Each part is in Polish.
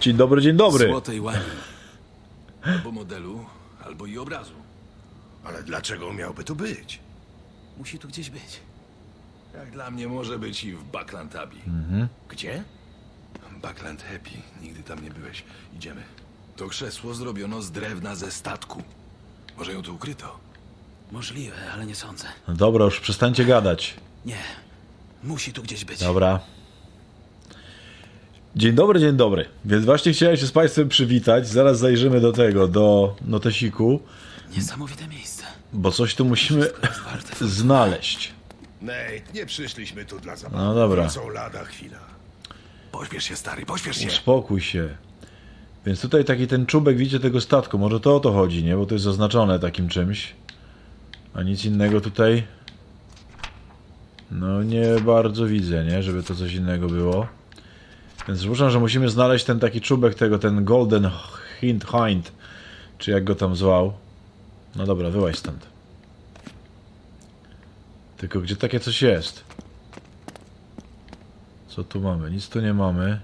Dzień dobry, dzień dobry. Złotej łani. Albo modelu, albo i obrazu. Ale dlaczego miałby tu być? Musi tu gdzieś być. Jak dla mnie może być i w Buckland Abbey. Gdzie? Buckland Happy. Nigdy tam nie byłeś. Idziemy. To krzesło zrobiono z drewna ze statku. Może ją tu ukryto? Możliwe, ale nie sądzę. No dobra, już przestańcie gadać. Nie. Musi tu gdzieś być. Dobra. Dzień dobry, dzień dobry. Więc właśnie chciałem się z Państwem przywitać. Zaraz zajrzymy do tego, do notesiku, Niesamowite miejsce. bo coś tu musimy Warte. znaleźć. Nate, nie przyszliśmy tu dla zabawy. No dobra. Wrócą lada chwila. Pośpiesz się, stary, pośpiesz się. Uspokój się. Więc tutaj taki ten czubek, widzicie, tego statku. Może to o to chodzi, nie? Bo to jest zaznaczone takim czymś. A nic innego tutaj... No nie bardzo widzę, nie? Żeby to coś innego było. Więc przypuszczam, że musimy znaleźć ten taki czubek tego, ten Golden Hind, czy jak go tam zwał. No dobra, wyłaź stąd. Tylko gdzie takie coś jest? Co tu mamy? Nic tu nie mamy.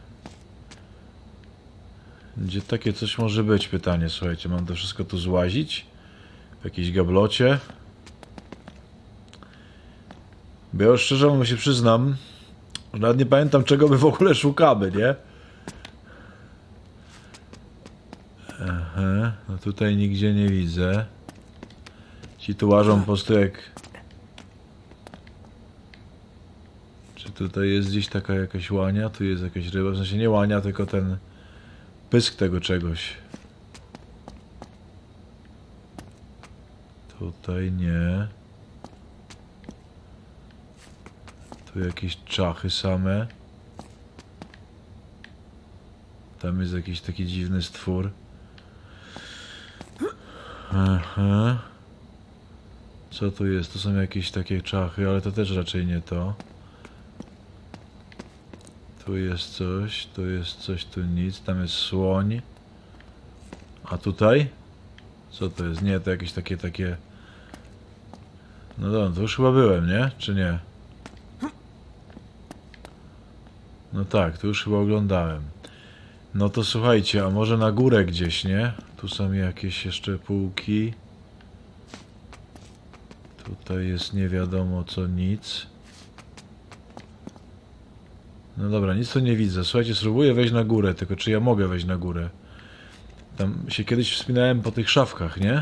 Gdzie takie coś może być? Pytanie, słuchajcie. Mam to wszystko tu złazić? W jakiejś gablocie? Bo ja już szczerze mówiąc się przyznam, że nawet nie pamiętam, czego my w ogóle szukamy, nie? Aha, no tutaj nigdzie nie widzę. Ci tu łażą po prostu jak... Czy tutaj jest gdzieś taka jakaś łania? Tu jest jakaś ryba, w sensie nie łania, tylko ten pysk tego czegoś. Tutaj nie. Tu jakieś czachy same. Tam jest jakiś taki dziwny stwór. Aha. Co tu jest? To są jakieś takie czachy, ale to też raczej nie to. Tu jest coś, tu nic. Tam jest słoń. A tutaj? Co to jest? Nie, to jakieś takie... No dobra, to już chyba byłem, nie? Czy nie? No tak, tu już chyba oglądałem. No to słuchajcie, a może na górę gdzieś, nie? Tu są jakieś jeszcze półki. Tutaj jest nie wiadomo co, nic. No dobra, nic tu nie widzę. Słuchajcie, spróbuję wejść na górę, tylko czy ja mogę wejść na górę? Tam się kiedyś wspinałem po tych szafkach, nie?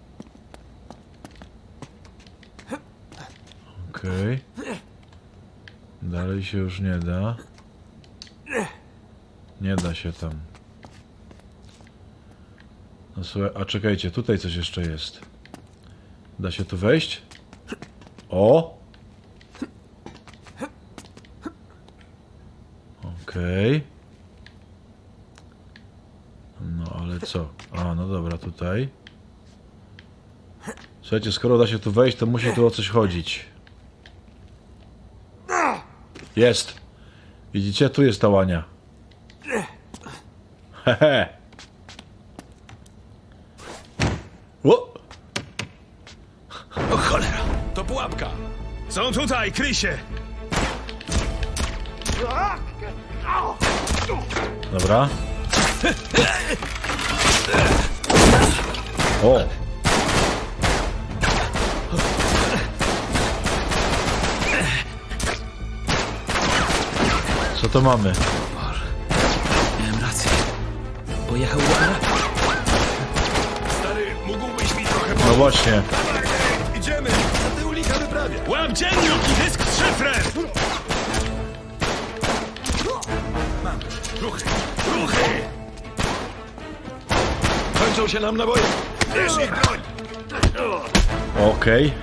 Okej. Dalej się już nie da. Nie da się tam. No słuchaj, a czekajcie, tutaj coś jeszcze jest. Da się tu wejść? O! Okej. No ale co? A, no dobra, tutaj. Słuchajcie, skoro da się tu wejść, to musi tu o coś chodzić. Jest! Widzicie? Tu jest ta łania. Hehe! O! O cholera, to pułapka. Są tutaj, Krysie! Dobra. O! Co to mamy? Miałem rację. Pojechał do Arabii. Stary, mógłbyś mi trochę No właśnie. Idziemy, a ty ulika wyprawia. Łap dziennik i dysk z szyfrem! Ruchy, ruchy! Kończą się nam naboje. Bierz ich broń! Okej.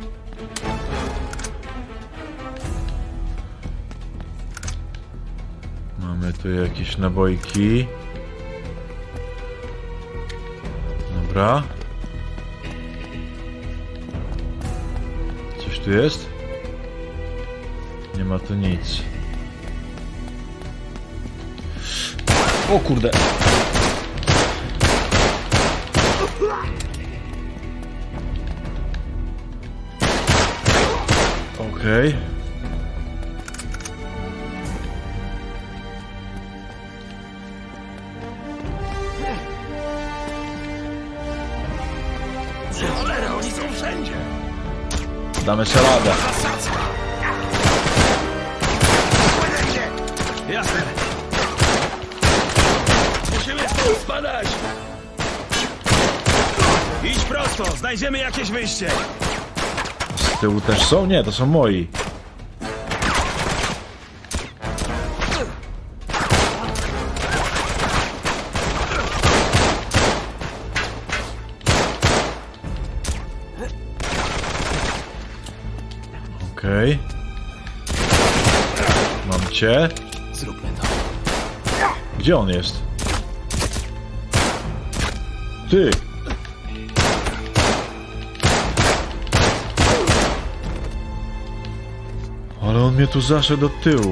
Mamy tu jakieś nabojki. Dobra. Coś tu jest? Nie ma tu nic. O kurde. Okej. Damy sobie radę. Jasne. Musimy stąd spadać. Idź prosto, znajdziemy jakieś wyjście. Z tyłu też są? Nie, to są moi. Okej. Mam cię. Zróbmy to. Gdzie on jest? Ty! Ale on mnie tu zaszedł od tyłu.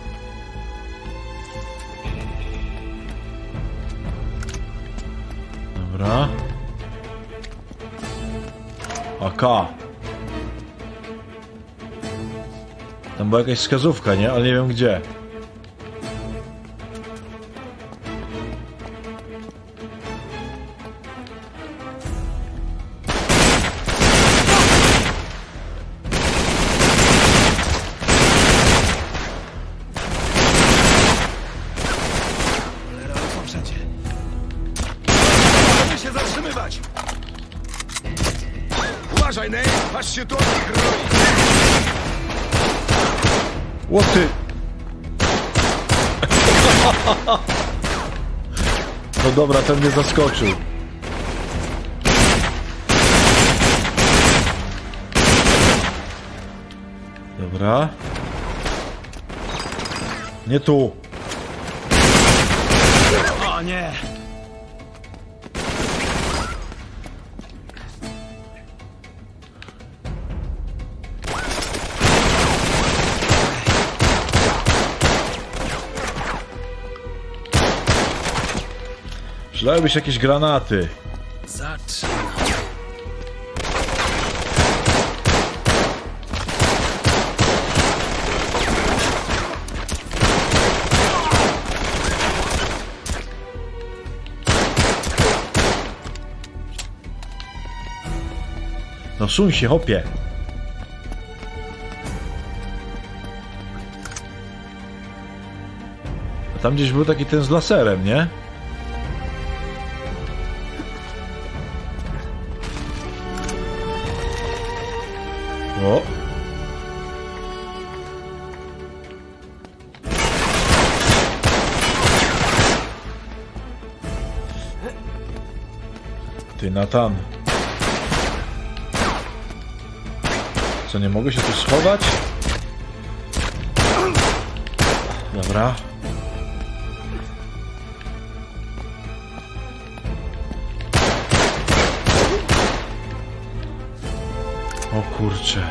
Dobra. AK. Tam była jakaś wskazówka, nie? Ale nie wiem gdzie. Są wszędzie. Możemy się zatrzymywać! Uważaj, Nate! Patrz się tu od nich roi! Łoty! No dobra, ten mnie zaskoczył. Dobra. Nie tu. O nie! Przydałyby się jakieś granaty. Zaczynam. No suń się, hopie. A tam gdzieś był taki ten z laserem, nie? O. Ty, Nathan. Co, nie mogę się tu schować? Dobra. O kurcze.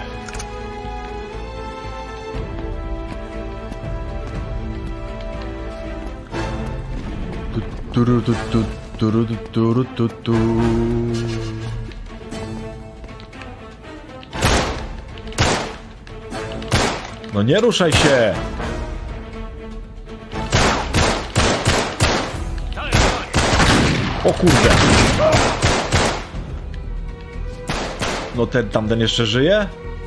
Tu. No nie ruszaj się! O kurde! No tamten jeszcze żyje?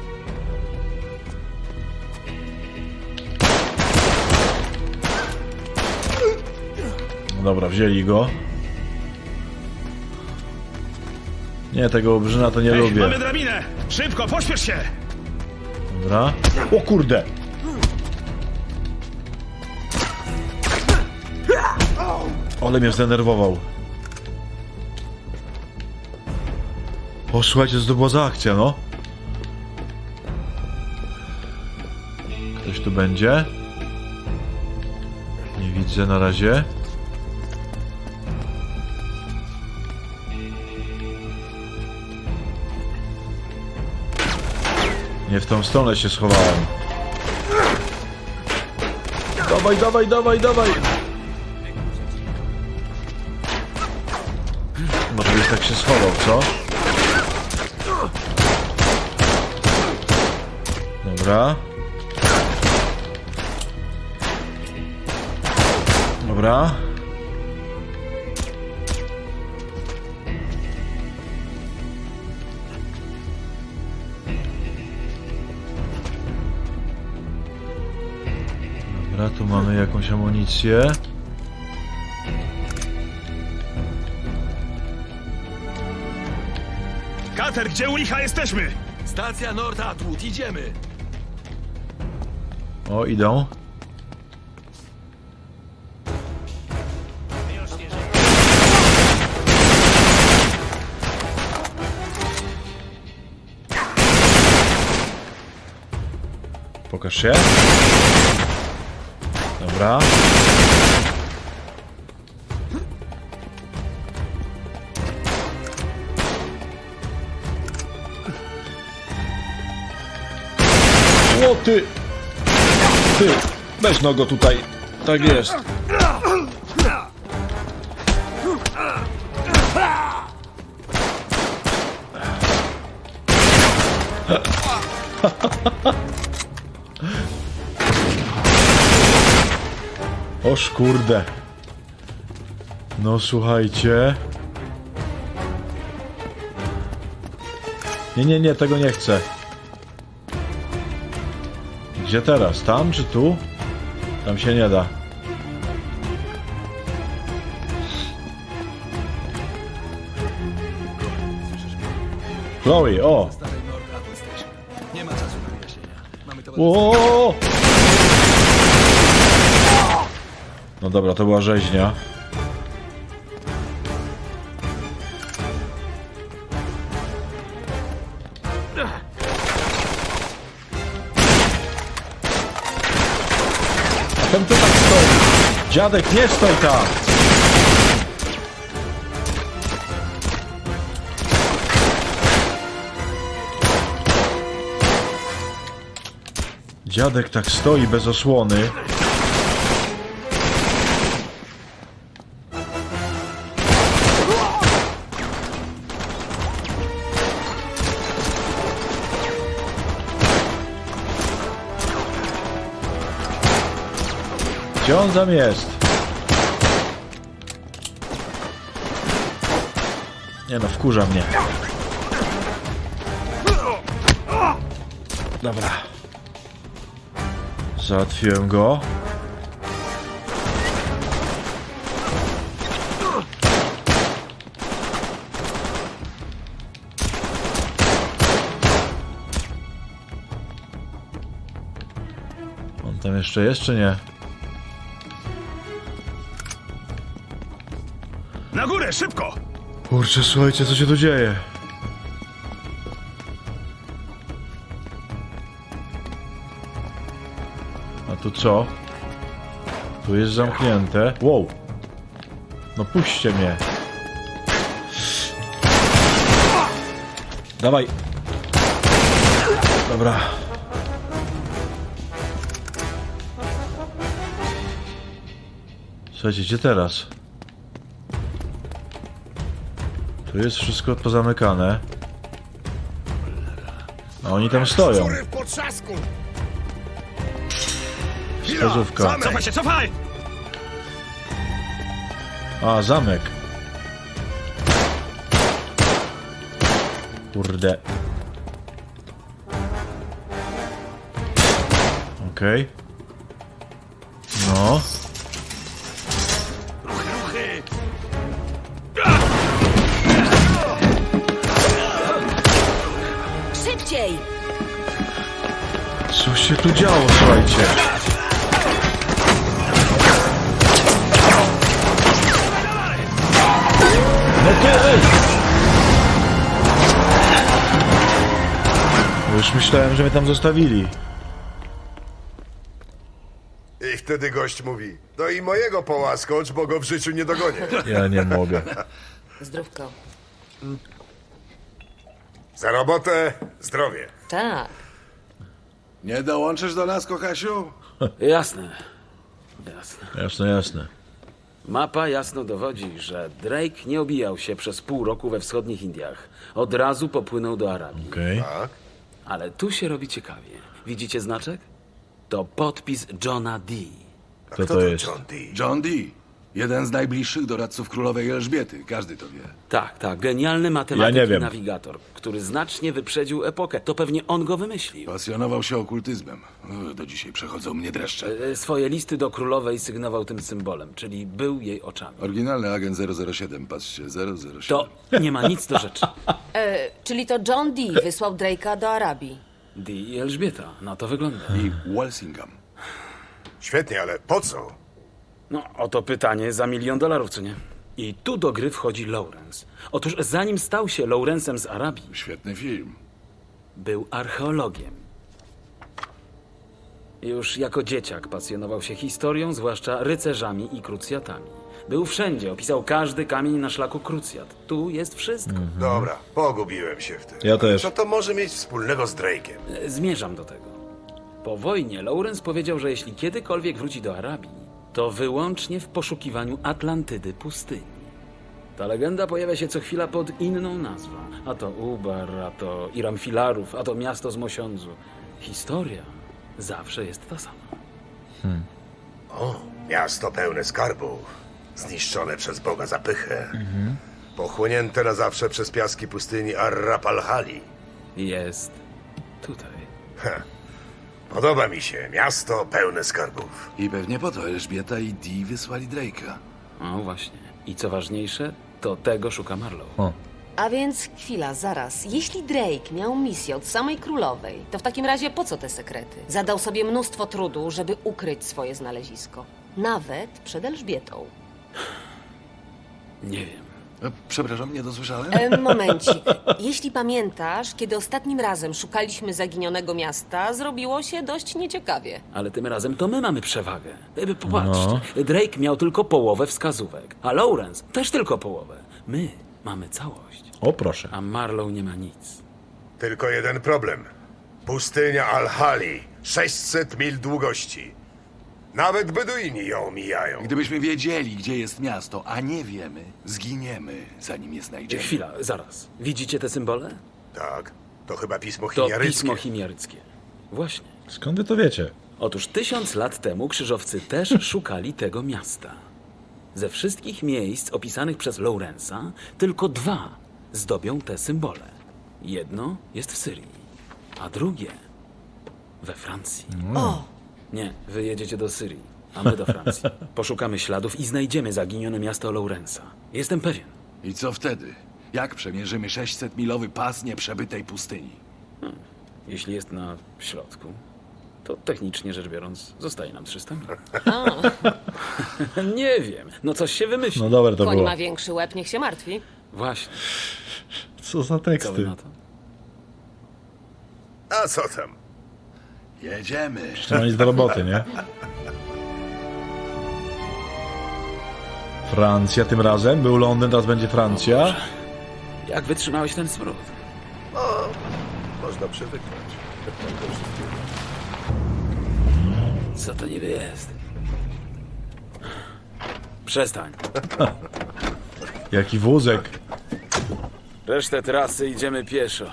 No dobra, wzięli go. Nie, tego obrzyna to nie lubię. Mamy drabinę! Szybko, pośpiesz się! Dobra. O kurde! Ale mnie zdenerwował. O, słuchajcie, to była za akcja, no. Ktoś tu będzie? Nie widzę na razie. Nie w tą stronę się schowałem. Dawaj! Może byś tak się schował, co? Dobra. Dobra, tu mamy jakąś amunicję. Kater, gdzie u licha jesteśmy? Stacja North Atwood, idziemy! O, idą. Pokaż się. Dobra. O ty! Ty! Weź no go tutaj. Tak jest. Oż kurde. No słuchajcie. Nie, tego nie chcę. Gdzie teraz? Tam czy tu? Tam się nie da. Chloe, o! Starej North Atwood Station. Nie ma czasu na wyjaśnienia. Mamy to... O! No dobra, to była rzeźnia. A ten tu tak stoi. Dziadek, nie stoi tam. Dziadek tak stoi bez osłony. Gdzie on tam jest? Nie no, wkurza mnie. Dobra. Załatwiłem go. On tam jeszcze jest, czy nie? Na górę, szybko! Kurczę, słuchajcie, co się tu dzieje? A tu co? Tu jest zamknięte. Wow! No puśćcie mnie. Dawaj. Dobra. Słuchajcie, gdzie teraz? Tu jest wszystko pozamykane. A oni tam stoją. Szczury w potrzasku! Wskazówka. Cofaj się, cofaj! A, zamek. Kurde. Okej. No. Ruchy! Szybciej! Co się tu działo, słuchajcie? No to ej! Bo już myślałem, że mnie tam zostawili. I wtedy gość mówi, no i mojego połaskocz, bo go w życiu nie dogonię. Ja nie mogę. Zdrówko. Za robotę, zdrowie. Tak. Nie dołączysz do nas, Kochasiu? Jasne. Jasne. Jasne, jasne. Mapa jasno dowodzi, że Drake nie obijał się przez pół roku we wschodnich Indiach. Od razu popłynął do Arabii. Okej. Tak? Ale tu się robi ciekawie. Widzicie znaczek? To podpis Johna D. Kto to jest? John Dee? John Dee. Jeden z najbliższych doradców królowej Elżbiety, każdy to wie. Tak, genialny matematyk Ja nie i wiem. nawigator, który znacznie wyprzedził epokę. To pewnie on go wymyślił. Pasjonował się okultyzmem. Do dzisiaj przechodzą mnie dreszcze. Swoje listy do królowej sygnował tym symbolem, czyli był jej oczami. Oryginalny agent 007, patrzcie, 007. To nie ma nic do rzeczy. Czyli to John Dee wysłał Drake'a do Arabii. Dee i Elżbieta, na to wygląda. I Walsingham. Świetnie, ale po co? No, oto pytanie za $1 000 000, co nie? I tu do gry wchodzi Lawrence. Otóż zanim stał się Lawrence'em z Arabii, Świetny film. był archeologiem. Już jako dzieciak pasjonował się historią, zwłaszcza rycerzami i krucjatami. Był wszędzie, opisał każdy kamień na szlaku krucjat. Tu jest wszystko. Dobra, pogubiłem się w tym. Ja też. Co to może mieć wspólnego z Drake'em? Zmierzam do tego. Po wojnie Lawrence powiedział, że jeśli kiedykolwiek wróci do Arabii, to wyłącznie w poszukiwaniu Atlantydy pustyni. Ta legenda pojawia się co chwila pod inną nazwą. A to Ubar, a to Iram Filarów, a to miasto z Mosiądzu. Historia zawsze jest ta sama. O, miasto pełne skarbów. Zniszczone przez Boga zapychę. Pochłonięte na zawsze przez piaski pustyni Arrap al-Hali. Jest tutaj. Podoba mi się. Miasto pełne skarbów. I pewnie po to Elżbieta i Dee wysłali Drake'a. No właśnie. I co ważniejsze, to tego szuka Marlowe. O. A więc chwila, zaraz. Jeśli Drake miał misję od samej królowej, to w takim razie po co te sekrety? Zadał sobie mnóstwo trudu, żeby ukryć swoje znalezisko. Nawet przed Elżbietą. Nie wiem. Przepraszam, nie dosłyszałem? Momencik. Jeśli pamiętasz, kiedy ostatnim razem szukaliśmy zaginionego miasta, zrobiło się dość nieciekawie. Ale tym razem to my mamy przewagę. Popatrzcie, Drake miał tylko połowę wskazówek, a Lawrence też tylko połowę. My mamy całość, O, proszę. a Marlowe nie ma nic. Tylko jeden problem. Pustynia al-Hali. 600 mil długości. Nawet Beduini ją omijają. Gdybyśmy wiedzieli, gdzie jest miasto, a nie wiemy, zginiemy, zanim je znajdziemy. Chwila, zaraz. Widzicie te symbole? Tak, to chyba pismo To chimiaryckie. pismo chimiaryckie. Właśnie. Skąd wy to wiecie? Otóż 1000 lat temu krzyżowcy też szukali tego miasta. Ze wszystkich miejsc opisanych przez Lawrence'a, tylko 2 zdobią te symbole. Jedno jest w Syrii, a drugie we Francji. O! Nie, wy jedziecie do Syrii, a my do Francji. Poszukamy śladów i znajdziemy zaginione miasto Lawrence'a. Jestem pewien. I co wtedy? Jak przemierzymy 600-milowy pas nieprzebytej pustyni? Jeśli jest na środku, to technicznie rzecz biorąc zostaje nam 300 mil. Nie wiem, no coś się wymyśli. No dobre to Koń było. ma większy łeb, niech się martwi. Właśnie, Co za co wy teksty? na to? A co tam? Jedziemy. Nie ma nic do roboty, nie? Francja tym razem. Był Londyn, teraz będzie Francja. Jak wytrzymałeś ten smród? Można przywyknąć. Co to niby jest? Przestań. Jaki wózek. Resztę trasy idziemy pieszo.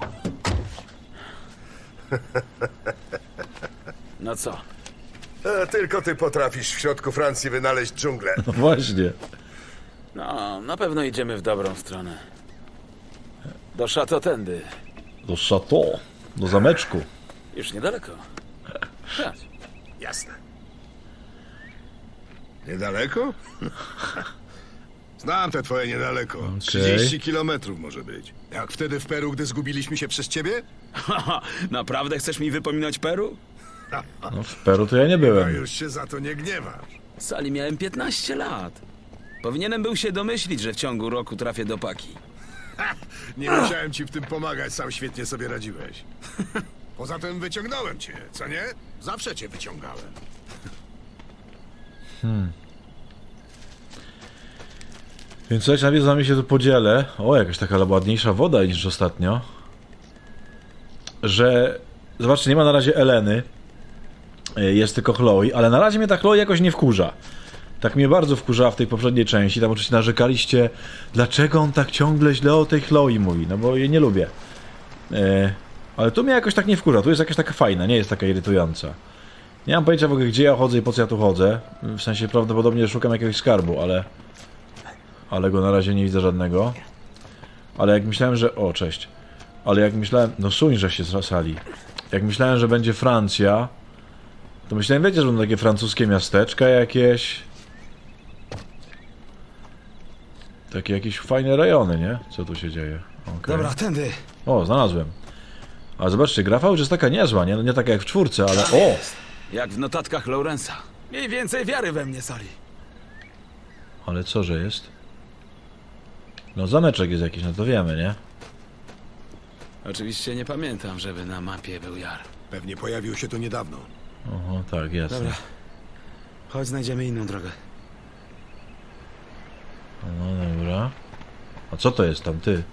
No co? Tylko ty potrafisz w środku Francji wynaleźć dżunglę. No właśnie. No, na pewno idziemy w dobrą stronę. Do Chateau tędy. Do chateau. Do zameczku. Już niedaleko. Chodź. Jasne. Niedaleko? Znam te twoje niedaleko. 30 kilometrów może być. Jak wtedy w Peru, gdy zgubiliśmy się przez ciebie? Naprawdę chcesz mi wypominać Peru? No, w Peru to ja nie A byłem. już się za to nie gniewasz. Sali miałem 15 lat. Powinienem był się domyślić, że w ciągu roku trafię do Paki. Nie musiałem ci w tym pomagać, sam świetnie sobie radziłeś. Poza tym wyciągnąłem cię, co nie? Zawsze cię wyciągałem. Więc słuchajcie, najpierw z wami się tu podzielę. O, jakaś taka ładniejsza woda niż ostatnio. Że... Zobaczcie, nie ma na razie Eleny. Jest tylko Chloe, ale na razie mnie ta Chloe jakoś nie wkurza. Tak mnie bardzo wkurzała w tej poprzedniej części. Tam oczywiście narzekaliście, dlaczego on tak ciągle źle o tej Chloe mówi. No bo jej nie lubię. Ale tu mnie jakoś tak nie wkurza. Tu jest jakaś taka fajna, nie jest taka irytująca. Nie mam pojęcia w ogóle, gdzie ja chodzę i po co ja tu chodzę. W sensie prawdopodobnie szukam jakiegoś skarbu, ale go na razie nie widzę żadnego. Ale jak myślałem, że... O, cześć. Ale jak myślałem... No suń, że się zrasali. Jak myślałem, że będzie Francja, to myślałem, wiecie, że będą takie francuskie miasteczka jakieś. Takie jakieś fajne rejony, nie? Co tu się dzieje? Okay. Dobra, tędy. O, znalazłem. Ale zobaczcie, grafa już jest taka niezła, nie? No nie taka jak w 4, ale... O! Jak w notatkach Lawrence'a. Miej więcej wiary we mnie, Sali. Ale co, że jest? No zameczek jest jakiś, no to wiemy, nie? Oczywiście nie pamiętam, żeby na mapie był jar. Pewnie pojawił się tu niedawno. Oho, tak, jasne. Dobra. Chodź, znajdziemy inną drogę. No dobra. A co to jest tam, ty?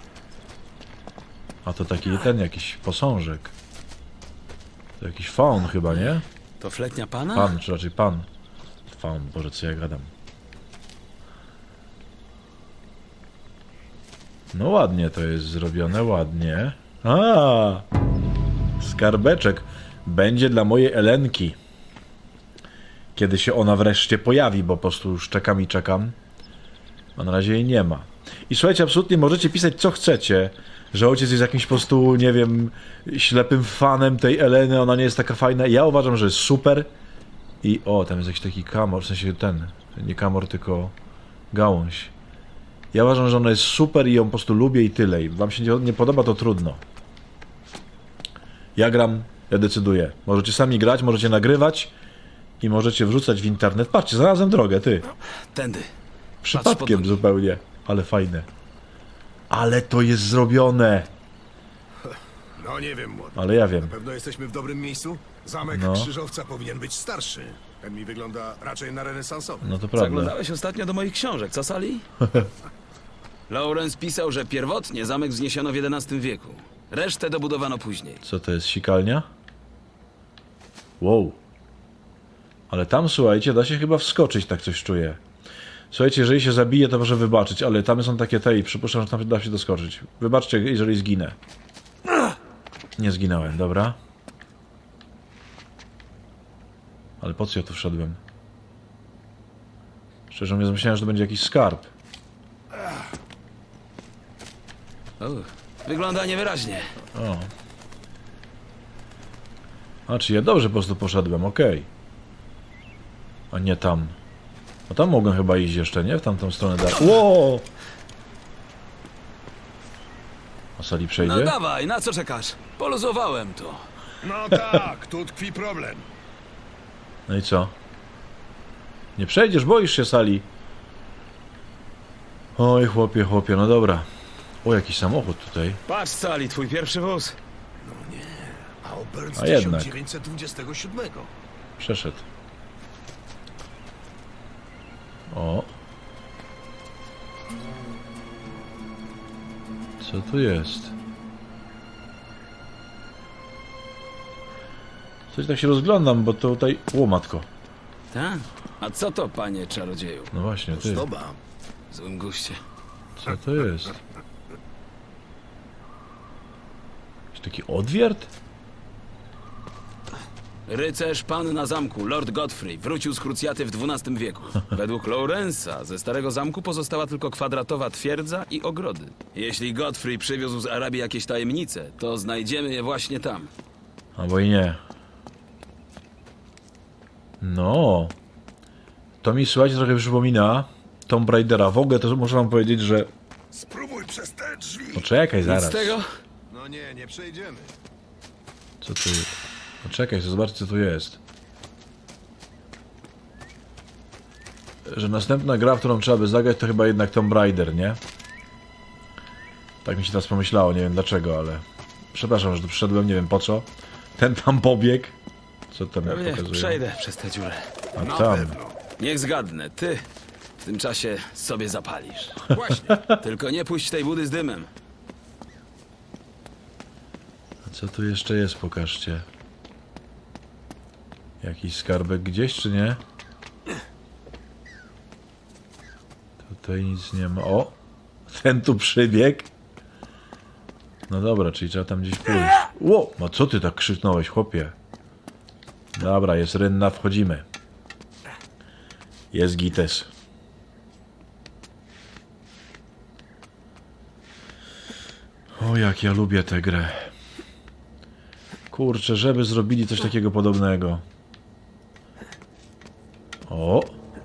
A to taki ten jakiś posążek. To jakiś faun chyba, nie? To fletnia pana? Pan, czy raczej pan. Faun, Boże, co ja gadam. No ładnie to jest zrobione, ładnie. A, skarbeczek będzie dla mojej Elenki. Kiedy się ona wreszcie pojawi, bo po prostu już czekam i czekam. A na razie jej nie ma. I słuchajcie, absolutnie możecie pisać co chcecie, że ojciec jest jakimś po prostu, nie wiem, ślepym fanem tej Eleny, ona nie jest taka fajna. Ja uważam, że jest super. I o, tam jest jakiś taki kamor, w sensie ten, nie kamor, tylko gałąź. Ja uważam, że ona jest super i ją po prostu lubię i tyle. I wam się nie podoba, to trudno. Ja gram, ja decyduję. Możecie sami grać, możecie nagrywać i możecie wrzucać w internet. Patrzcie, znalazłem drogę, ty. Tędy. Przypadkiem zupełnie, ale fajne. Ale to jest zrobione. No nie wiem, młody. Ale ja wiem. Na pewno jesteśmy w dobrym miejscu? Zamek No. Krzyżowca powinien być starszy. Ten mi wygląda raczej na renesansowy. No to prawda. Zaglądałeś ostatnio do moich książek, co Sali? Lawrence pisał, że pierwotnie zamek wzniesiono w XI wieku. Resztę dobudowano później. Co to jest, sikalnia? Wow. Ale tam, słuchajcie, da się chyba wskoczyć, tak coś czuję. Słuchajcie, jeżeli się zabije, to proszę wybaczyć, ale tam są takie te i przypuszczam, że tam da się doskoczyć. Wybaczcie, jeżeli zginę. Nie zginąłem, dobra. Ale po co ja tu wszedłem? Szczerze mówiąc, myślałem, że to będzie jakiś skarb. Wygląda niewyraźnie. O. A, czy ja dobrze po prostu poszedłem, okej. A nie tam. A tam mogłem chyba iść jeszcze, nie? W tamtą stronę dalej. Ło! A Sali przejdzie? No dawaj, na co czekasz? Poluzowałem to. No tak, tu tkwi problem. No i co? Nie przejdziesz, boisz się, Sali. Oj, chłopie, no dobra. O, jakiś samochód tutaj. Patrz, Sali, twój pierwszy wóz. A Obert z A jednak. 1927. Przeszedł. O. Co tu jest? Coś tak się rozglądam, bo to tutaj... O, matko. Tak? A co to, panie czarodzieju? No właśnie, ty. Zdoba. W złym guście. Co to jest? Jakiś taki odwiert? Rycerz pan na zamku, Lord Godfrey, wrócił z krucjaty w XII wieku. Według Lawrence'a ze starego zamku pozostała tylko kwadratowa twierdza i ogrody. Jeśli Godfrey przywiózł z Arabii jakieś tajemnice, to znajdziemy je właśnie tam. Albo i nie. No. To mi, słuchajcie, trochę przypomina Tomb Raidera. W ogóle to muszę wam powiedzieć, że... Spróbuj przez te drzwi. Poczekaj Nic zaraz. z tego? No nie przejdziemy. Co tu jest? Poczekaj, zobaczcie co tu jest. Że następna gra, w którą trzeba by zagrać, to chyba jednak Tomb Raider, nie? Tak mi się teraz pomyślało, nie wiem dlaczego, ale... Przepraszam, że tu przyszedłem, nie wiem po co. Ten tam pobieg. Co tam Pewnie pokazuje? przejdę przez tę dziurę. A tam. Niech zgadnę, ty w tym czasie sobie zapalisz. Właśnie. Tylko nie puść tej budy z dymem. A co tu jeszcze jest, pokażcie. Jakiś skarbek gdzieś, czy nie? Tutaj nic nie ma. O! Ten tu przybiegł. No dobra, czyli trzeba tam gdzieś pójść. Ło! No co ty tak krzyknąłeś, chłopie? Dobra, jest rynna, wchodzimy. Jest gites. O, jak ja lubię tę grę. Kurczę, żeby zrobili coś takiego podobnego. O!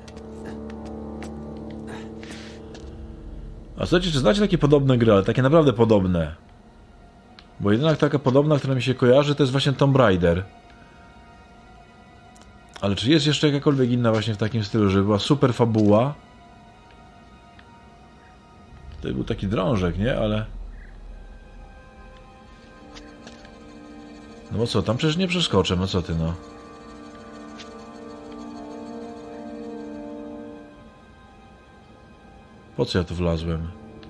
A słuchajcie, czy znacie takie podobne gry, ale takie naprawdę podobne? Bo jedyna taka podobna, która mi się kojarzy, to jest właśnie Tomb Raider. Ale czy jest jeszcze jakakolwiek inna właśnie w takim stylu, żeby była super fabuła? To był taki drążek, nie? Ale... No bo co, tam przecież nie przeskoczę, no co ty, no. Po co ja tu wlazłem?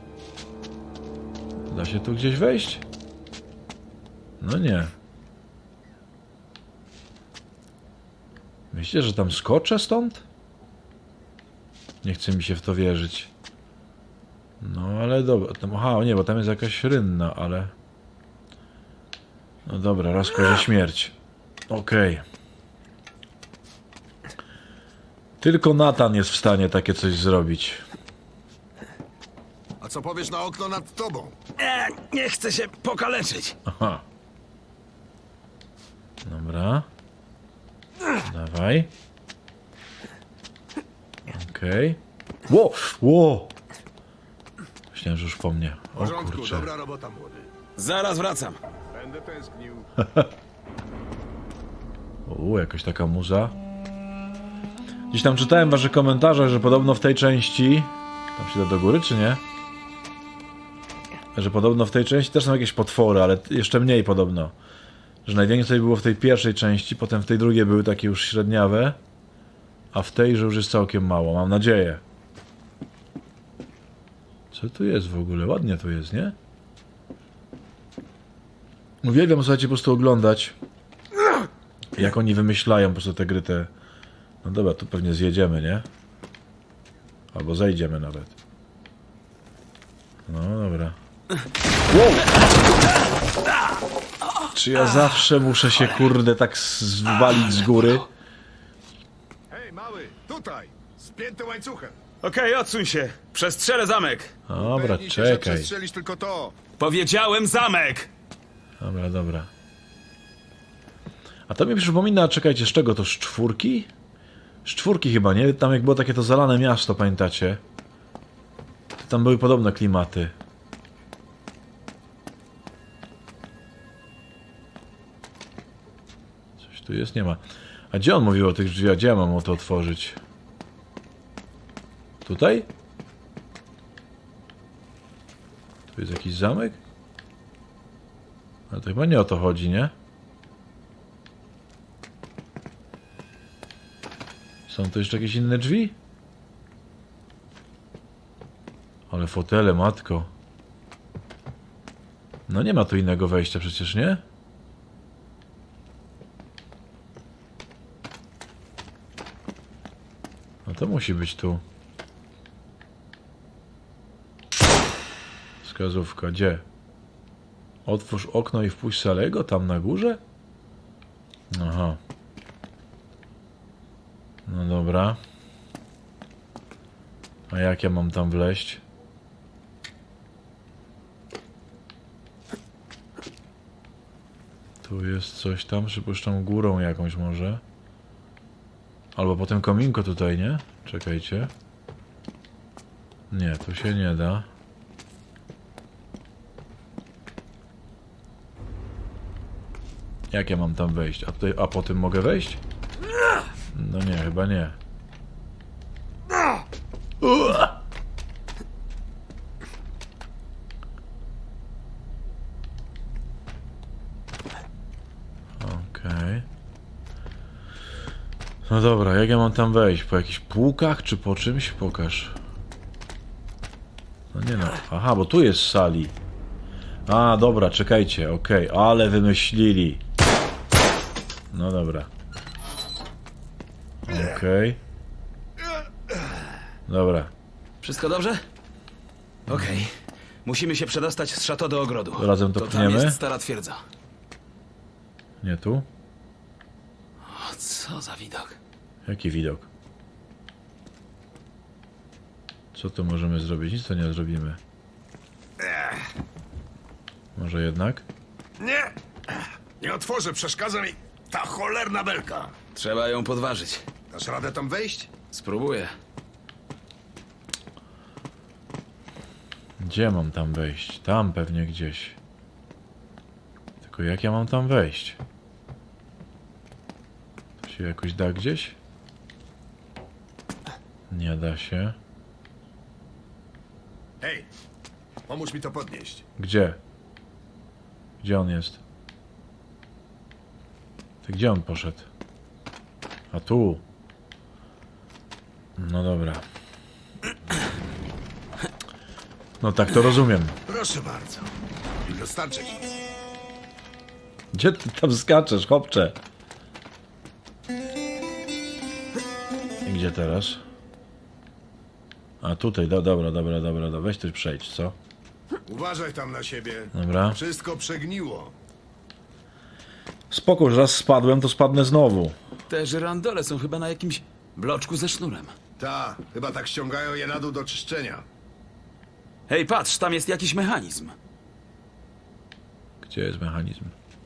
Da się tu gdzieś wejść? No nie. Myślicie, że tam skoczę stąd? Nie chce mi się w to wierzyć. No ale dobra. Tam, aha, nie, bo tam jest jakaś rynna, ale... No dobra, raz kozie śmierć. Okej. Tylko Nathan jest w stanie takie coś zrobić. A co powiesz na okno nad tobą? Nie chcę się pokaleczyć. Aha. Dobra. Dawaj. Okej. Ło! Ło! Myślałem, że już po mnie. W O porządku, kurczę. dobra robota, młody. Zaraz wracam. Będę tęsknił. Jakaś taka muza. Gdzieś tam czytałem w waszych komentarzach, że podobno w tej części... Tam się da do góry, czy nie? Że podobno w tej części też są jakieś potwory, ale jeszcze mniej podobno. Że najwięcej było w tej pierwszej części, potem w tej drugiej były takie już średniawe, a w tej, że już jest całkiem mało, mam nadzieję. Co tu jest w ogóle? Ładnie tu jest, nie? Uwielbiam, słuchajcie, po prostu oglądać, jak oni wymyślają po prostu te gry, te... No dobra, tu pewnie zjedziemy, nie? Albo zejdziemy nawet. No dobra. Wow! Czy ja zawsze muszę się, kurde, tak zwalić z góry? Hej, mały, tutaj! Spięty łańcuchem. Okej, odsuń się. Przestrzelę zamek. Dobra, Upewnij się, że czekaj. przestrzelisz tylko to. Powiedziałem zamek! Dobra, dobra. A to mi przypomina, czekajcie, z czego to? Z czwórki? Z czwórki chyba, nie? Tam jak było takie to zalane miasto, pamiętacie? To tam były podobne klimaty. Coś tu jest? Nie ma. A gdzie on mówił o tych drzwiach? Gdzie ja mam o to otworzyć? Tutaj? Tu jest jakiś zamek? Ale to chyba nie o to chodzi, nie? Są tu jeszcze jakieś inne drzwi? Ale fotele, matko. No nie ma tu innego wejścia przecież, nie? No to musi być tu. Wskazówka, gdzie? Otwórz okno i wpuść Salego tam na górze? Aha. No dobra. A jak ja mam tam wleźć? Tu jest coś tam, przypuszczam górą jakąś może. Albo potem kominko tutaj, nie? Czekajcie. Nie, tu się nie da. Jak ja mam tam wejść? A, tutaj, a po tym mogę wejść? No nie, chyba nie. Okej. No dobra, jak ja mam tam wejść? Po jakichś półkach czy po czymś? Pokaż. No nie no. Aha, bo tu jest sali. A, dobra, czekajcie, okej, ale wymyślili. No dobra. Okej. Dobra. Wszystko dobrze? Okej. Musimy się przedostać z szato do ogrodu. Razem to tam pchniemy? jest stara twierdza. Nie tu? Co za widok. Jaki widok? Co tu możemy zrobić? Nic to nie zrobimy. Może jednak? Nie! Nie otworzę, przeszkadza mi ta cholerna belka. Trzeba ją podważyć. Dasz radę tam wejść? Spróbuję. Gdzie mam tam wejść? Tam pewnie gdzieś. Tylko jak ja mam tam wejść? To się jakoś da gdzieś? Nie da się. Hej, pomóż mi to podnieść. Gdzie? Gdzie on jest? Ty gdzie on poszedł? A tu. No dobra. No tak to rozumiem. Proszę bardzo. I dostarczę ci. Gdzie ty tam skaczesz, chłopcze? I gdzie teraz? A tutaj, dobra. Weź tu przejdź, co? Uważaj tam na siebie. Dobra. Wszystko przegniło. Spoko, że raz spadłem, to spadnę znowu. Te żyrandole są chyba na jakimś bloczku ze sznurem. Ta, chyba tak ściągają je na dół do czyszczenia. Hej, patrz, tam jest jakiś mechanizm. Gdzie jest mechanizm?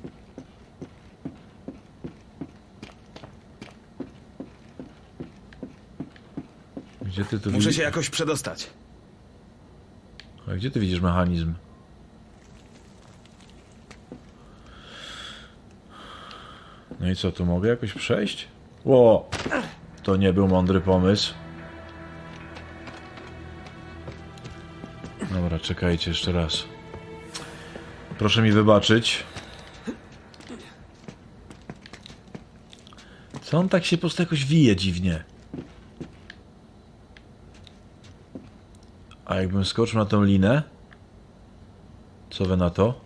Gdzie ty tu Muszę widzisz? się jakoś przedostać. A gdzie ty widzisz mechanizm? No i co, tu mogę jakoś przejść? Ło! To nie był mądry pomysł. Dobra, czekajcie jeszcze raz. Proszę mi wybaczyć. Co on tak się po prostu jakoś wije dziwnie? A jakbym skoczył na tą linę? Co wy na to?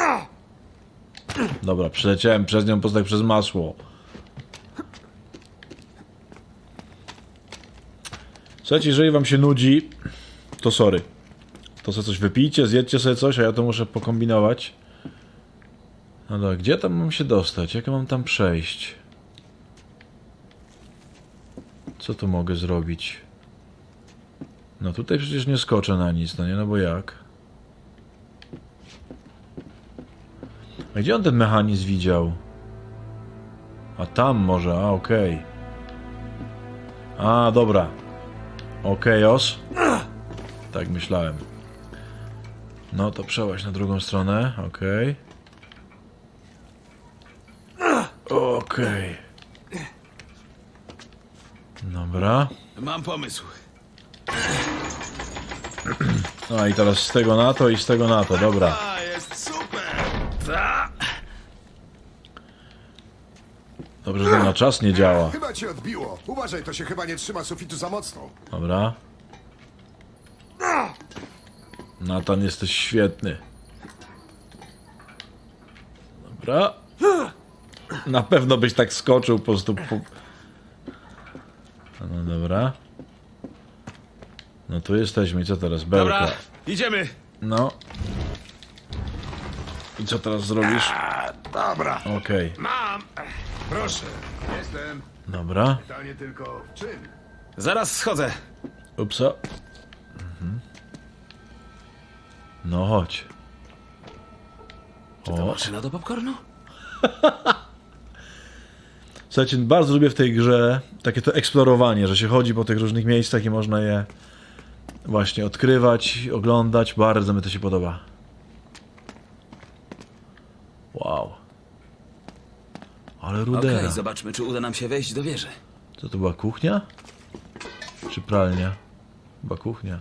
Dobra, przeleciałem przez nią po prostu tak przez masło. Słuchajcie, jeżeli wam się nudzi, to sorry. To sobie coś wypijcie, zjedźcie sobie coś, a ja to muszę pokombinować. No dobra, gdzie tam mam się dostać? Jak ja mam tam przejść? Co tu mogę zrobić? No tutaj przecież nie skoczę na nic, no nie? No bo jak? A gdzie on ten mechanizm widział? A tam może, a okej. A, dobra. Okejos. Tak myślałem. No to przełaź na drugą stronę, okej. Okej. Dobra. Mam pomysł. No i teraz z tego na to i z tego na to, dobra. A, jest super! Dobrze, że to na czas nie działa. Chyba ci odbiło. Uważaj, to się chyba nie trzyma sufitu za mocno. Dobra. Natan, jesteś świetny. Dobra. Na pewno byś tak skoczył po prostu. No dobra. No tu jesteśmy. I co teraz? Belka. Dobra, idziemy. No. I co teraz zrobisz? Dobra, Okej. mam! Proszę, jestem. Dobra. Pytanie tylko w czym? Zaraz schodzę. Upsa. No chodź. To maszyna do popcornu? Słuchajcie, bardzo lubię w tej grze takie to eksplorowanie, że się chodzi po tych różnych miejscach i można je właśnie odkrywać, oglądać. Bardzo mi to się podoba. Wow. Ale rudera. Okej, zobaczmy, czy uda nam się wejść do wieży. Co to była kuchnia? Czy pralnia? Chyba kuchnia.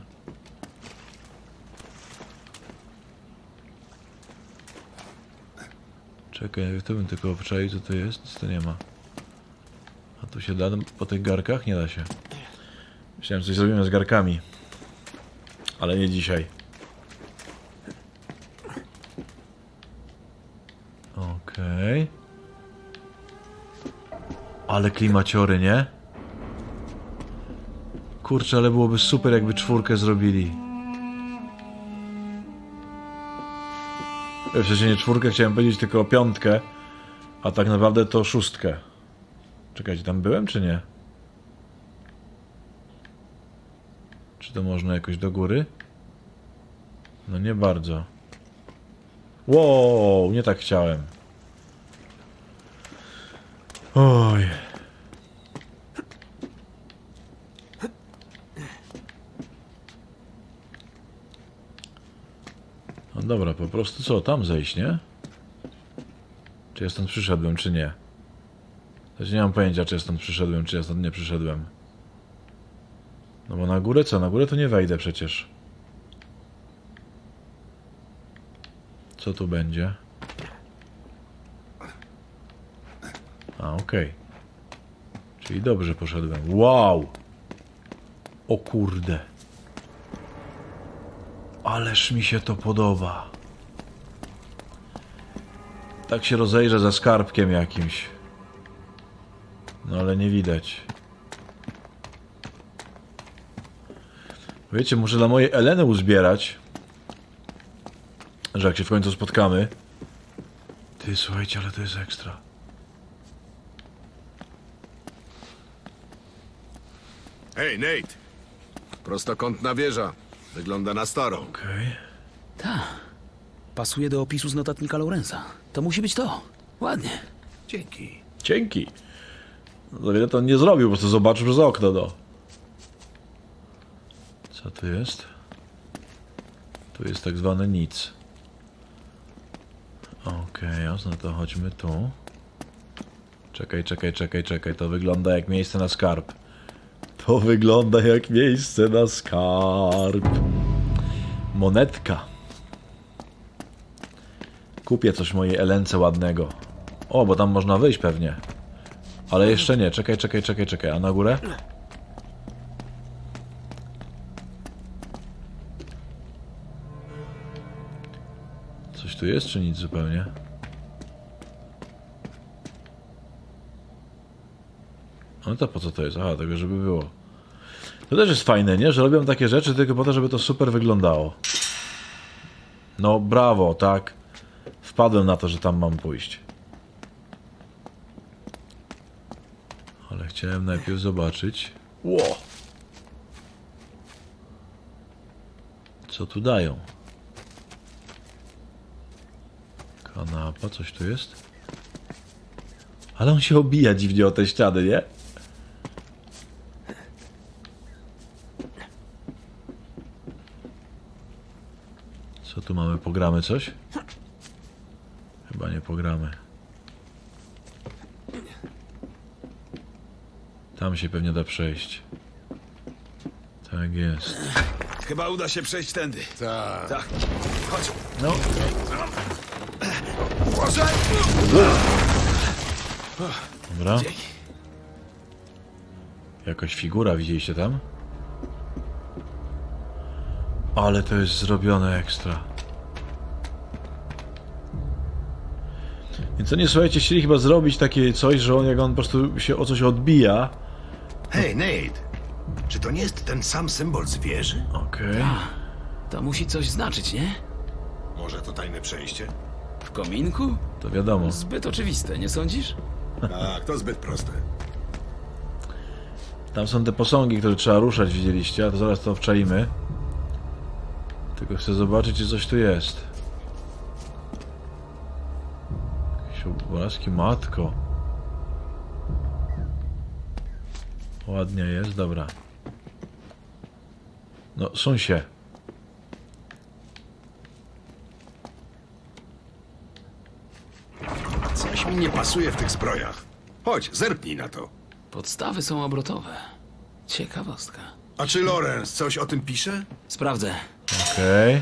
Czekaj, to bym tylko obczaił, co to jest. Nic to nie ma. A tu się da po tych garkach? Nie da się. Myślałem, że coś zrobimy z garkami. Ale nie dzisiaj. Okej. Ale klimaciory, nie? Kurczę, ale byłoby super, jakby 4 zrobili. W sensie nie 4, chciałem powiedzieć tylko o 5, a tak naprawdę to 6. Czekajcie, tam byłem czy nie? Czy to można jakoś do góry? No nie bardzo. Wow, nie tak chciałem. Oj. No dobra, po prostu co, tam zejść, nie? Czy ja stąd przyszedłem, czy nie? Też nie mam pojęcia, czy ja stąd przyszedłem, czy ja stąd nie przyszedłem. No bo na górę co? Na górę to nie wejdę przecież. Co tu będzie? A, okej. Czyli dobrze poszedłem. Wow! O kurde. Ależ mi się to podoba. Tak się rozejrzę za skarbkiem jakimś. No ale nie widać. Wiecie, muszę dla mojej Eleny uzbierać, że jak się w końcu spotkamy. Ty, słuchajcie, ale to jest ekstra. Hej, Nate! Prostokątna wieża. Wygląda na starą. Okej. Ta. Pasuje do opisu z notatnika Lawrence'a. To musi być to. Ładnie. Dzięki. Dzięki. No wiele to on nie zrobił, po prostu zobaczył przez okno, no. Co tu jest? Tu jest tak zwane nic. Okej, jasno, to chodźmy tu. Czekaj. To wygląda jak miejsce na skarb. To wygląda jak miejsce na skarb. Monetka. Kupię coś mojej Elence ładnego. O, bo tam można wyjść pewnie. Ale jeszcze nie. Czekaj. A na górę? Coś tu jest, czy nic zupełnie? No to po co to jest? Aha, tego żeby było. To też jest fajne, nie? Że robią takie rzeczy tylko po to, żeby to super wyglądało. No brawo, tak. Wpadłem na to, że tam mam pójść. Ale chciałem najpierw zobaczyć. Ło! Co tu dają? Kanapa, coś tu jest? Ale on się obija dziwnie o te ściany, nie? Co tu mamy? Pogramy coś? Chyba nie pogramy. Tam się pewnie da przejść. Tak jest. Chyba uda się przejść tędy. Tak. Tak. Chodź. No. Uważaj! Dobra. Jakaś figura, widzieliście tam? Ale to jest zrobione ekstra. Więc oni, słuchajcie, chcieli chyba zrobić takie coś, że on, jak on po prostu się o coś odbija. Hej, Nate! Czy to nie jest ten sam symbol z wieży? Okej. To musi coś znaczyć, nie? Może to tajne przejście? W kominku? To wiadomo. Zbyt oczywiste, nie sądzisz? Tak, to zbyt proste. Tam są te posągi, które trzeba ruszać, widzieliście, a to zaraz to wczaimy. Tylko chcę zobaczyć, czy coś tu jest. Jakieś obrazki, matko. Ładnie jest, dobra. No, suń się. Coś mi nie pasuje w tych zbrojach. Chodź, zerknij na to. Podstawy są obrotowe. Ciekawostka. A czy Lawrence coś o tym pisze? Sprawdzę. Okej.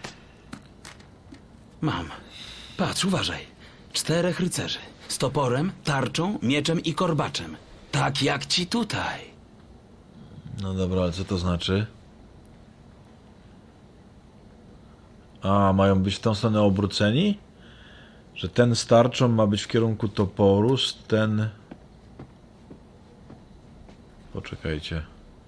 Mam. Patrz, uważaj. 4 rycerzy. Z toporem, tarczą, mieczem i korbaczem. Tak jak ci tutaj. No dobra, ale co to znaczy? A, mają być w tą stronę obróceni? Że ten z tarczą ma być w kierunku toporu, ten... Poczekajcie.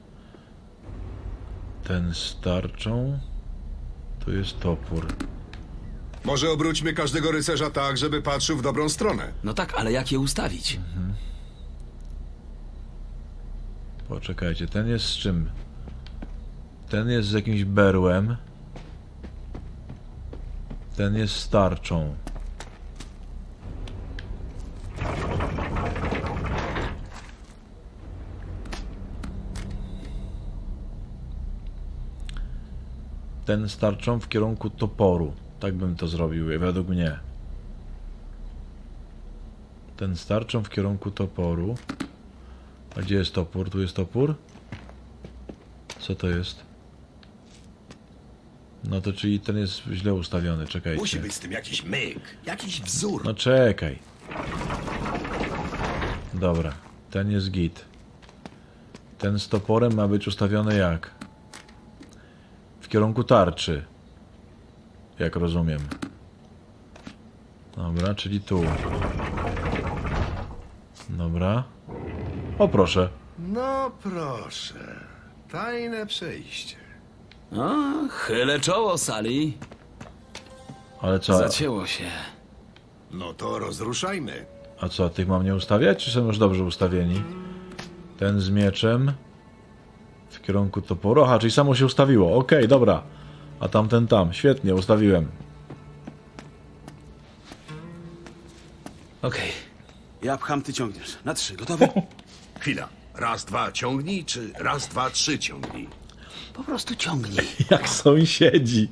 Ten z tarczą... Tu jest topór. Może obróćmy każdego rycerza tak, żeby patrzył w dobrą stronę. No tak, ale jak je ustawić? Poczekajcie, ten jest z czym? Ten jest z jakimś berłem. Ten jest z tarczą. Ten z tarczą w kierunku toporu. Tak bym to zrobił, według mnie. Ten z tarczą w kierunku toporu. A gdzie jest topór? Tu jest topór? Co to jest? No to czyli ten jest źle ustawiony, czekajcie. Musi być z tym jakiś myk, jakiś wzór. No czekaj. Dobra, ten jest git. Ten z toporem ma być ustawiony jak? W kierunku tarczy. Jak rozumiem. Dobra, czyli tu. Dobra. O proszę. No proszę, tajne przejście. A, chylę czoło, Sali. Ale co? Zacięło się. No to rozruszajmy. A co, tych mam nie ustawiać? Czy są już dobrze ustawieni? Ten z mieczem. W kierunku toporu. Aha, czyli samo się ustawiło. Okej, dobra. A tamten tam. Świetnie, ustawiłem. Okej. Ja pcham, ty ciągniesz. Na 3, gotowy? Chwila. Raz, dwa, ciągnij, czy raz, dwa, trzy, ciągnij? Po prostu ciągnij. Jak sąsiedzi.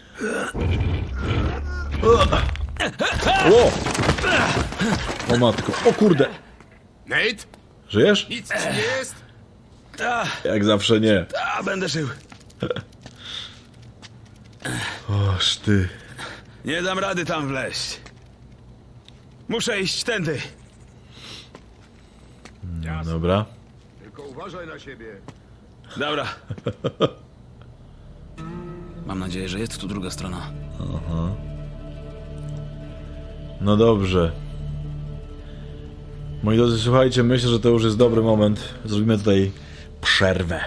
O! O matko. O kurde. Nate? Żyjesz? Nic ci nie jest? Jak zawsze nie. A, będę żył. Oż ty. Nie dam rady tam wleźć. Muszę iść tędy. No, dobra. Tylko uważaj na siebie. Dobra. Mam nadzieję, że jest tu druga strona. No dobrze. Moi drodzy, słuchajcie, myślę, że to już jest dobry moment. Zrobimy tutaj przerwę.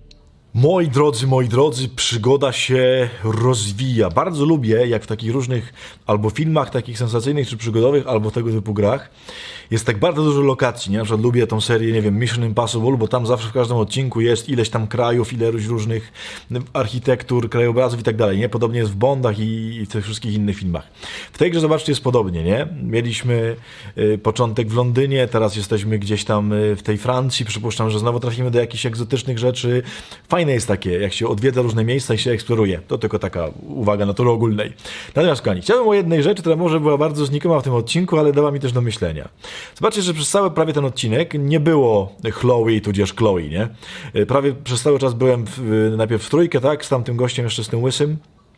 Moi drodzy, przygoda się rozwija. Bardzo lubię, jak w takich różnych albo filmach takich sensacyjnych czy przygodowych, albo tego typu grach jest tak bardzo dużo lokacji, nie? Na przykład lubię tą serię, nie wiem, Mission Impossible, bo tam zawsze w każdym odcinku jest ileś tam krajów, ileś różnych architektur, krajobrazów i tak dalej, nie? Podobnie jest w Bondach i w tych wszystkich innych filmach. W tej grze, zobaczcie, jest podobnie, nie? Mieliśmy początek w Londynie, teraz jesteśmy gdzieś tam w tej Francji, przypuszczam, że znowu trafimy do jakichś egzotycznych rzeczy. Fajne jest takie, jak się odwiedza różne miejsca i się eksploruje. To tylko taka uwaga natury ogólnej. Natomiast, kochani, chciałbym o jednej rzeczy, która może była bardzo znikoma w tym odcinku, ale dała mi też do myślenia. Zobaczcie, że przez cały prawie ten odcinek nie było Chloe tudzież Chloe, nie? Prawie przez cały czas byłem najpierw w trójkę, tak? Z tamtym gościem, jeszcze z tym łysym.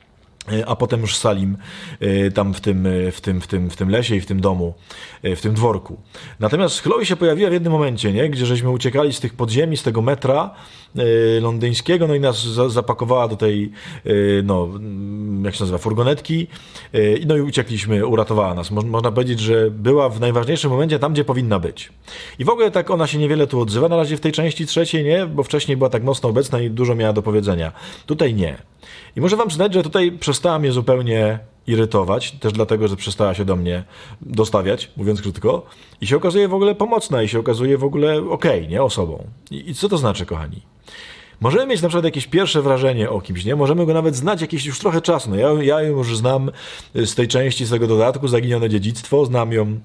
A potem już Salim tam w tym lesie i w tym domu, w tym dworku. Natomiast Chloe się pojawiła w jednym momencie, nie? Gdzie żeśmy uciekali z tych podziemi, z tego metra londyńskiego, no i nas zapakowała do tej, no, jak się nazywa, furgonetki, no i uciekliśmy, uratowała nas. Można powiedzieć, że była w najważniejszym momencie tam, gdzie powinna być. I w ogóle tak ona się niewiele tu odzywa, na razie w tej części trzeciej nie, bo wcześniej była tak mocno obecna i dużo miała do powiedzenia. Tutaj nie. I muszę wam przyznać, że tutaj przestała mnie zupełnie irytować, też dlatego, że przestała się do mnie dostawiać, mówiąc krótko, i się okazuje w ogóle pomocna, i się okazuje w ogóle okej, nie, osobą. I co to znaczy, kochani? Możemy mieć na przykład jakieś pierwsze wrażenie o kimś, nie? Możemy go nawet znać jakieś już trochę czasu. No ja ją już znam z tej części, z tego dodatku, Zaginione dziedzictwo, znam ją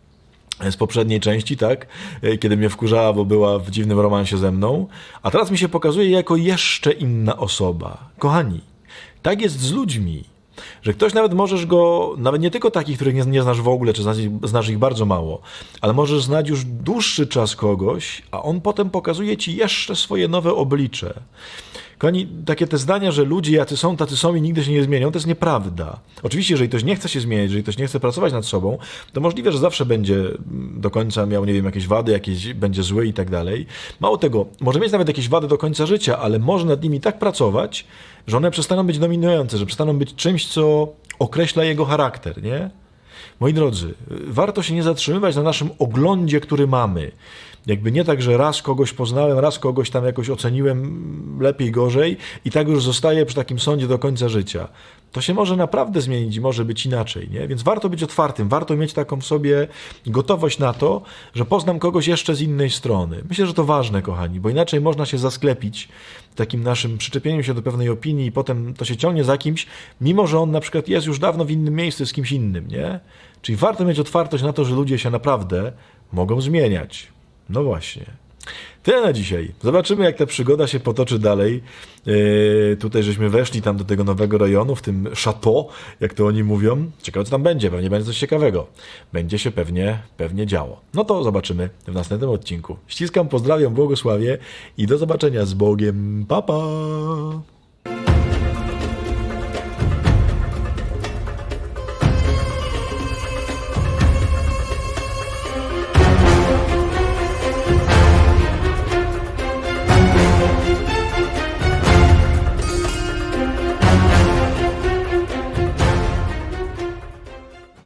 z poprzedniej części, tak? Kiedy mnie wkurzała, bo była w dziwnym romansie ze mną, a teraz mi się pokazuje jako jeszcze inna osoba. Kochani, tak jest z ludźmi, że ktoś nawet możesz go, nawet nie tylko takich, których nie znasz w ogóle, czy znasz ich bardzo mało, ale możesz znać już dłuższy czas kogoś, a on potem pokazuje ci jeszcze swoje nowe oblicze. Kochani, takie te zdania, że ludzie jacy są, tacy są i nigdy się nie zmienią, to jest nieprawda. Oczywiście, jeżeli ktoś nie chce się zmieniać, jeżeli ktoś nie chce pracować nad sobą, to możliwe, że zawsze będzie do końca miał, nie wiem, jakieś wady, jakieś będzie zły i tak dalej. Mało tego, może mieć nawet jakieś wady do końca życia, ale może nad nimi tak pracować, że one przestaną być dominujące, że przestaną być czymś, co określa jego charakter, nie? Moi drodzy, warto się nie zatrzymywać na naszym oglądzie, który mamy. Jakby nie tak, że raz kogoś poznałem, raz kogoś tam jakoś oceniłem lepiej, gorzej i tak już zostaję przy takim sądzie do końca życia. To się może naprawdę zmienić i może być inaczej, nie? Więc warto być otwartym, warto mieć taką sobie gotowość na to, że poznam kogoś jeszcze z innej strony. Myślę, że to ważne, kochani, bo inaczej można się zasklepić takim naszym przyczepieniem się do pewnej opinii i potem to się ciągnie za kimś, mimo że on na przykład jest już dawno w innym miejscu z kimś innym, nie? Czyli warto mieć otwartość na to, że ludzie się naprawdę mogą zmieniać. No właśnie. Tyle na dzisiaj. Zobaczymy, jak ta przygoda się potoczy dalej. Tutaj żeśmy weszli tam do tego nowego rejonu, w tym chateau, jak to oni mówią. Ciekawe, co tam będzie. Pewnie będzie coś ciekawego. Będzie się pewnie działo. No to zobaczymy w następnym odcinku. Ściskam, pozdrawiam, błogosławię i do zobaczenia z Bogiem. Pa, pa!